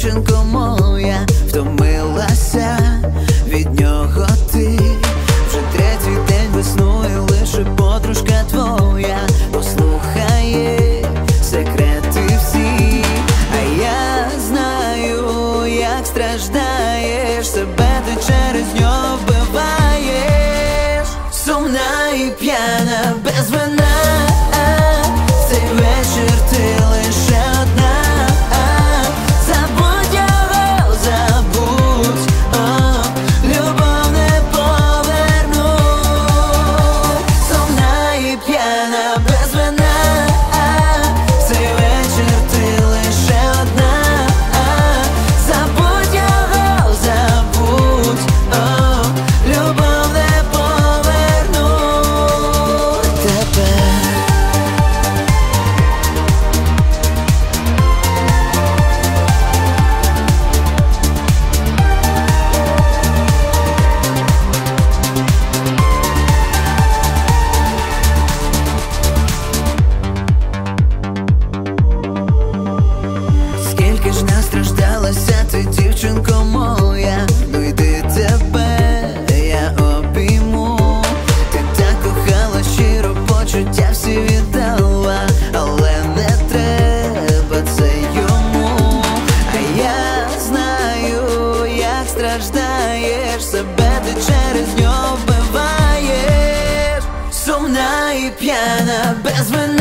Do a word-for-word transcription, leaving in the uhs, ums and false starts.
дівчинко моя, втомилася від нього ти. Вже третій день весною, лише подружка твоя послухає секрети всі. А я знаю, як страждаєш, себе ти через нього вбиваєш. Сумна і п'яна, без вина, цей вечір ти лише одна. Забудь його, забудь, о, любов не поверну. Сумна і п'яна, без вина, цей вечір ти лише одна. Забудь його, забудь, о, любов не поверну тепер. Скільки ж настраждалася ти, дівчинко моя, ну йди тебе, я обійму. Ти так кохала, щиро почуття всі віддала, але не треба це йому. А я знаю, як страждаєш, себе ти через нього вбиваєш. Сумна і п'яна, без вини.